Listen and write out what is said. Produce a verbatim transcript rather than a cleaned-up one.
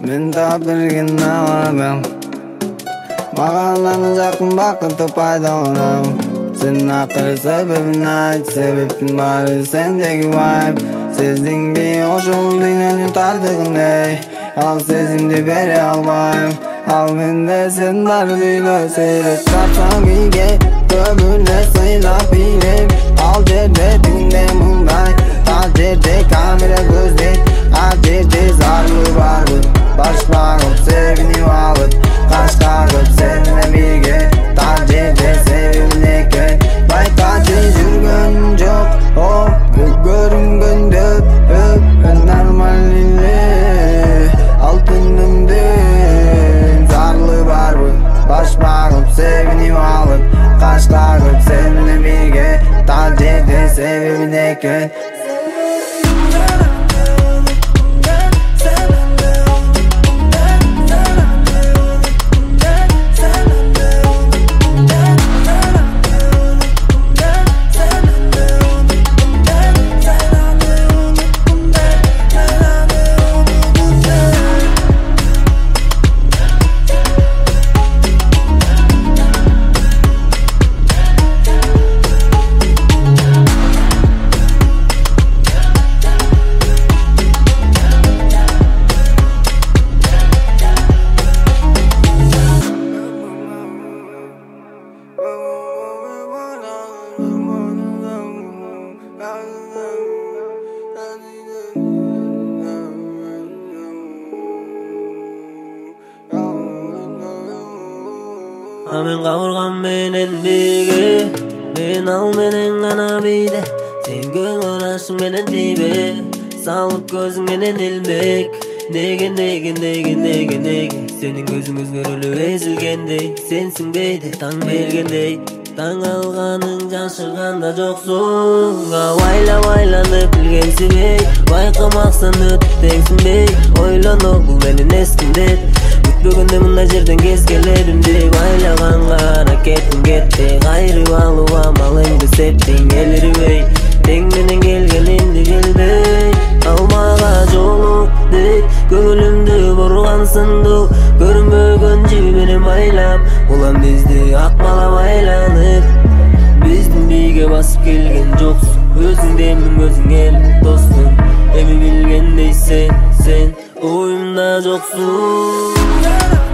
мен табирген адам. Маған жақын бақытты пайдаланам. Сен ақыры себебін айт, себептің бары сендегі вайб. Сездің бе ошол дүйнөнүн тартыгындай, ал сезимди бере албайм. Ал менде сен бар дүйнө сейрет качан биге, көбүнө сыйлап билем. Ал жерде түндө мындай, ал жерде камера көздөйт, ал жерде зарлы барбы, баш багып себинип алып, каш кагып сенен бирге, ал жерде себебин экен. Байкачы жүргөнүм жок, о көрүнгөндө нормально эле, алтынымдын зарлы барбы, баш багып себинип алып, каш кагып сенен бирге, ал жерде себебин экен. Amen kavurgan menen bege, ben al menen gana beyde. Sen göңül aşık menen tibe, salıp gözün menen ilmek. Nege nege nege nege nege, senin gözün özgörülü ezilgendey. Sensin beyde, taң bергендей. Taң alganın jaşırganda joksun. Vayla vaylanıp bilgensin bey, baykamaksan ötüp teңsin bey. Oylonok bu menin eskimdet, бүтпөгөндө мындай жерден кезгелеримди байлаганга аракетим кетти. Кайрып алууга малыңды септиң элирбей, тең менен келгенинди билбей. Алмага жолук дейт, көңүлүмдү бурган сындык. Көрүнбөгөн жиби менен байлап, улам бизди акмала байланып. Биздин бийге басып келген жоксуң, өзүңдө эмин өзүң эл достум. Эми билгендей сен, сен оюмда жоксуң.